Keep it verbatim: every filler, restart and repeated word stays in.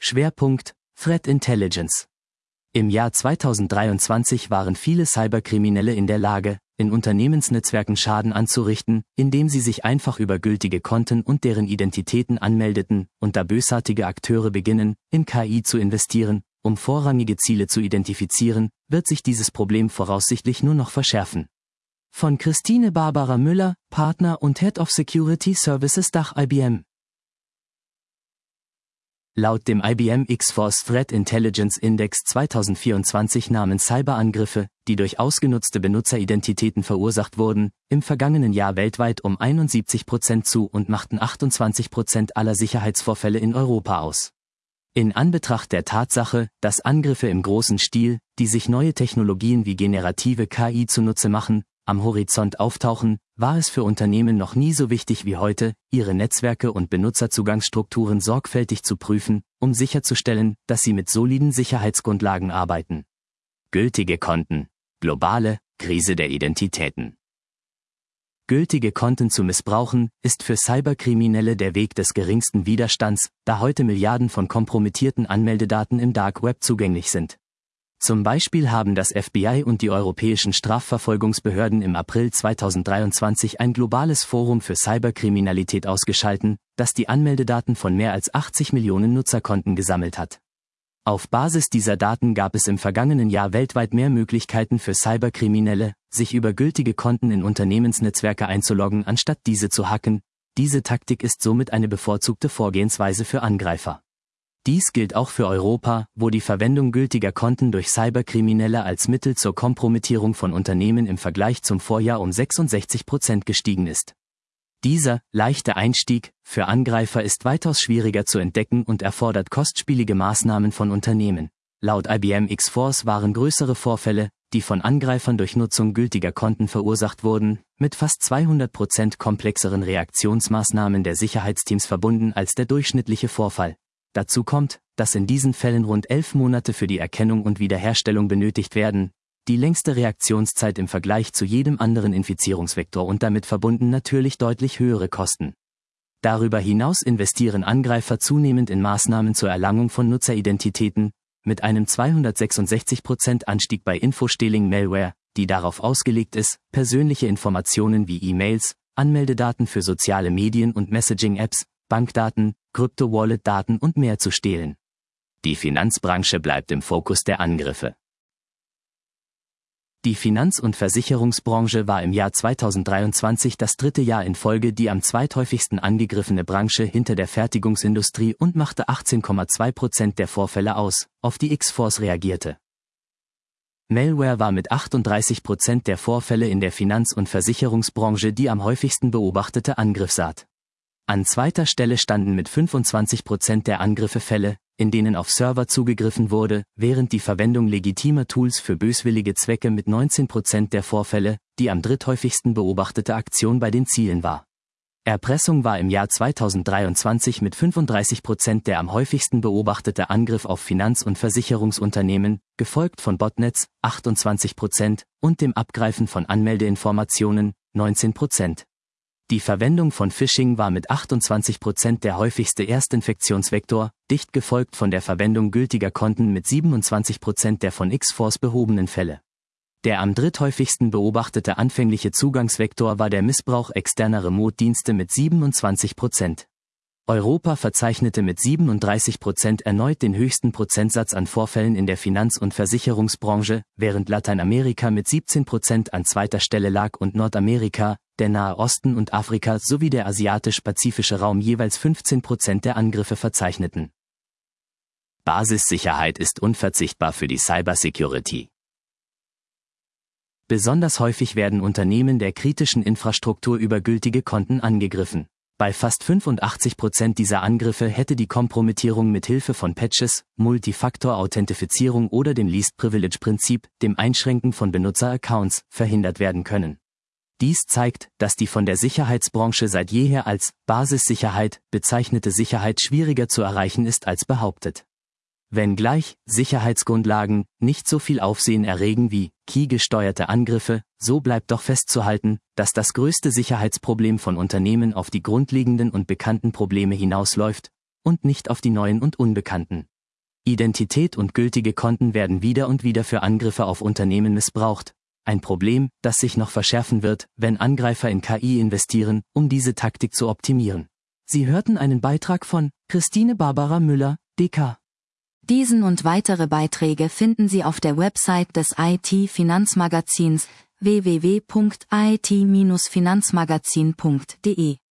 Schwerpunkt: Threat Intelligence. Im Jahr zweitausenddreiundzwanzig waren viele Cyberkriminelle in der Lage, in Unternehmensnetzwerken Schaden anzurichten, indem sie sich einfach über gültige Konten und deren Identitäten anmeldeten, und da bösartige Akteure beginnen, in K I zu investieren, um vorrangige Ziele zu identifizieren, wird sich dieses Problem voraussichtlich nur noch verschärfen. Von Christine Barbara Müller, Partner und Head of Security Services Dach I B M. Laut dem I B M X-Force Threat Intelligence Index zweitausendvierundzwanzig nahmen Cyberangriffe, die durch ausgenutzte Benutzeridentitäten verursacht wurden, im vergangenen Jahr weltweit um einundsiebzig Prozent zu und machten achtundzwanzig Prozent aller Sicherheitsvorfälle in Europa aus. In Anbetracht der Tatsache, dass Angriffe im großen Stil, die sich neue Technologien wie generative K I zunutze machen, am Horizont auftauchen, war es für Unternehmen noch nie so wichtig wie heute, ihre Netzwerke und Benutzerzugangsstrukturen sorgfältig zu prüfen, um sicherzustellen, dass sie mit soliden Sicherheitsgrundlagen arbeiten. Gültige Konten. Globale Krise der Identitäten. Gültige Konten zu missbrauchen, ist für Cyberkriminelle der Weg des geringsten Widerstands, da heute Milliarden von kompromittierten Anmeldedaten im Dark Web zugänglich sind. Zum Beispiel haben das F B I und die europäischen Strafverfolgungsbehörden im April zweitausenddreiundzwanzig ein globales Forum für Cyberkriminalität ausgeschaltet, das die Anmeldedaten von mehr als achtzig Millionen Nutzerkonten gesammelt hat. Auf Basis dieser Daten gab es im vergangenen Jahr weltweit mehr Möglichkeiten für Cyberkriminelle, sich über gültige Konten in Unternehmensnetzwerke einzuloggen, anstatt diese zu hacken. Diese Taktik ist somit eine bevorzugte Vorgehensweise für Angreifer. Dies gilt auch für Europa, wo die Verwendung gültiger Konten durch Cyberkriminelle als Mittel zur Kompromittierung von Unternehmen im Vergleich zum Vorjahr um sechsundsechzig Prozent gestiegen ist. Dieser leichte Einstieg für Angreifer ist weitaus schwieriger zu entdecken und erfordert kostspielige Maßnahmen von Unternehmen. Laut I B M X-Force waren größere Vorfälle, die von Angreifern durch Nutzung gültiger Konten verursacht wurden, mit fast zweihundert Prozent komplexeren Reaktionsmaßnahmen der Sicherheitsteams verbunden als der durchschnittliche Vorfall. Dazu kommt, dass in diesen Fällen rund elf Monate für die Erkennung und Wiederherstellung benötigt werden, die längste Reaktionszeit im Vergleich zu jedem anderen Infizierungsvektor und damit verbunden natürlich deutlich höhere Kosten. Darüber hinaus investieren Angreifer zunehmend in Maßnahmen zur Erlangung von Nutzeridentitäten, mit einem zweihundertsechsundsechzig Prozent Anstieg bei Infostealing-Malware, die darauf ausgelegt ist, persönliche Informationen wie E-Mails, Anmeldedaten für soziale Medien und Messaging-Apps, Bankdaten, Krypto-Wallet-Daten und mehr zu stehlen. Die Finanzbranche bleibt im Fokus der Angriffe. Die Finanz- und Versicherungsbranche war im Jahr zweitausenddreiundzwanzig das dritte Jahr in Folge die am zweithäufigsten angegriffene Branche hinter der Fertigungsindustrie und machte achtzehn Komma zwei Prozent der Vorfälle aus, auf die X-Force reagierte. Malware war mit achtunddreißig Prozent der Vorfälle in der Finanz- und Versicherungsbranche die am häufigsten beobachtete Angriffsart. An zweiter Stelle standen mit fünfundzwanzig Prozent der Angriffe Fälle, in denen auf Server zugegriffen wurde, während die Verwendung legitimer Tools für böswillige Zwecke mit neunzehn Prozent der Vorfälle, die am dritthäufigsten beobachtete Aktion bei den Zielen war. Erpressung war im Jahr zweitausenddreiundzwanzig mit fünfunddreißig Prozent der am häufigsten beobachtete Angriff auf Finanz- und Versicherungsunternehmen, gefolgt von Botnets, achtundzwanzig Prozent, und dem Abgreifen von Anmeldeinformationen, neunzehn Prozent. Die Verwendung von Phishing war mit achtundzwanzig Prozent der häufigste Erstinfektionsvektor, dicht gefolgt von der Verwendung gültiger Konten mit siebenundzwanzig Prozent der von X-Force behobenen Fälle. Der am dritthäufigsten beobachtete anfängliche Zugangsvektor war der Missbrauch externer Remote-Dienste mit siebenundzwanzig Prozent. Europa verzeichnete mit siebenunddreißig Prozent erneut den höchsten Prozentsatz an Vorfällen in der Finanz- und Versicherungsbranche, während Lateinamerika mit siebzehn Prozent an zweiter Stelle lag und Nordamerika, der Nahe Osten und Afrika sowie der asiatisch-pazifische Raum jeweils fünfzehn Prozent der Angriffe verzeichneten. Basissicherheit ist unverzichtbar für die Cybersecurity. Besonders häufig werden Unternehmen der kritischen Infrastruktur über gültige Konten angegriffen. Bei fast fünfundachtzig Prozent dieser Angriffe hätte die Kompromittierung mit Hilfe von Patches, Multifaktor-Authentifizierung oder dem Least-Privilege-Prinzip, dem Einschränken von Benutzer-Accounts, verhindert werden können. Dies zeigt, dass die von der Sicherheitsbranche seit jeher als Basissicherheit bezeichnete Sicherheit schwieriger zu erreichen ist als behauptet. Wenngleich Sicherheitsgrundlagen nicht so viel Aufsehen erregen wie Key-gesteuerte Angriffe, so bleibt doch festzuhalten, dass das größte Sicherheitsproblem von Unternehmen auf die grundlegenden und bekannten Probleme hinausläuft und nicht auf die neuen und unbekannten. Identität und gültige Konten werden wieder und wieder für Angriffe auf Unternehmen missbraucht. Ein Problem, das sich noch verschärfen wird, wenn Angreifer in K I investieren, um diese Taktik zu optimieren. Sie hörten einen Beitrag von Christine Barbara Müller, D K. Diesen und weitere Beiträge finden Sie auf der Website des I T-Finanzmagazins w w w punkt i t Bindestrich finanzmagazin punkt d e.